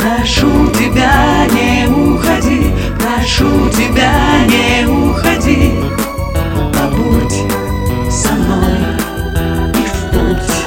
Прошу тебя, не уходи, прошу тебя, не уходи. Побудь со мной и в путь.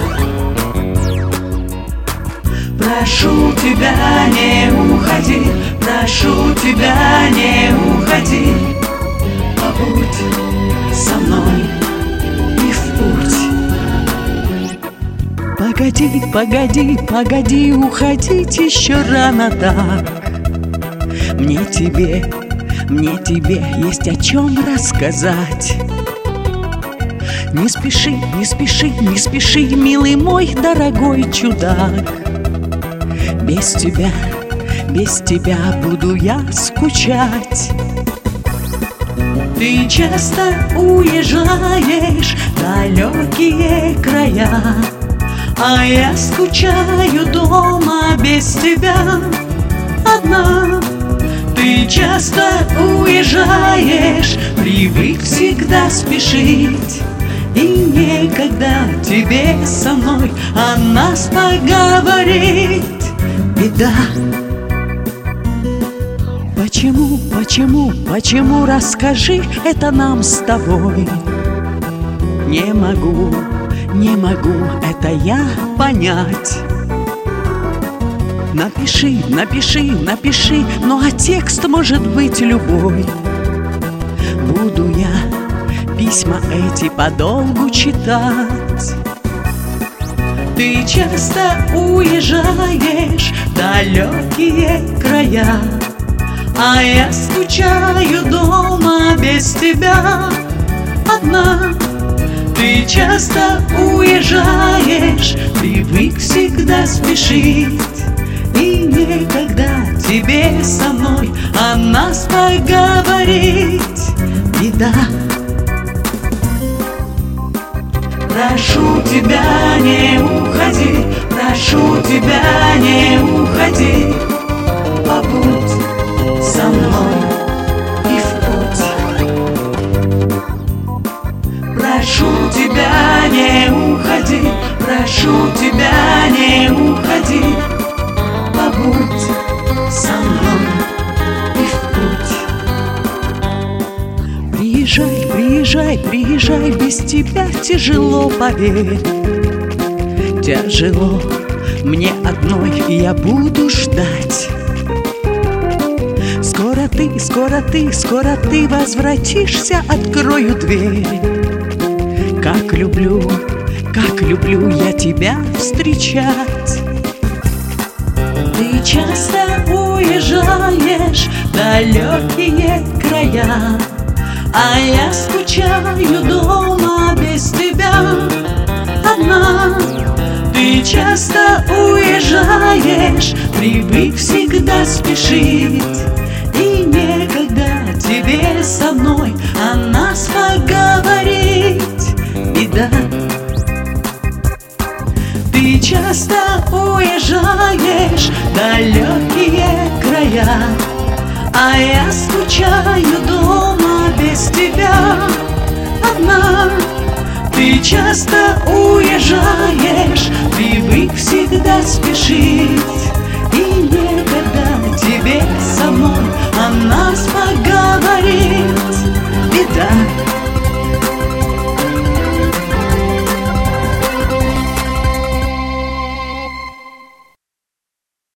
Прошу тебя, не уходи, прошу тебя, не уходи. Побудь со мной и в путь. Погоди, погоди, погоди, уходить еще рано так. Мне тебе есть о чем рассказать. Не спеши, не спеши, не спеши, милый мой дорогой чудак. Без тебя буду я скучать. Ты часто уезжаешь в далекие края, а я скучаю дома без тебя одна. Ты часто уезжаешь, привык всегда спешить, и некогда тебе со мной о нас поговорить. Беда. Почему, расскажи это нам с тобой. Не могу это я понять. Напиши, ну а текст может быть любой. Буду я письма эти подолгу читать. Ты часто уезжаешь в далекие края, а я скучаю дома без тебя одна. Ты часто уезжаешь, привык всегда спешить, и некогда тебе со мной о нас поговорить. Беда. Прошу тебя, не уходи, прошу тебя, не уходи. Побудь со мной и в путь. Прошу тебя, не уходи, прошу тебя, не уходи. Побудь со мной и в путь. Приезжай, без тебя тяжело, поверь. Тяжело мне одной, и я буду ждать. Скоро ты возвратишься, открою дверь. Как люблю я тебя встречать. Ты часто уезжаешь в далекие края, а я скучаю дома без тебя одна. Ты часто уезжаешь, привык всегда спешить, и некогда тебе со мной о нас поговорить. Беда. Ты часто уезжаешь в далекие края, а я скучаю дома без тебя одна. Ты часто уезжаешь,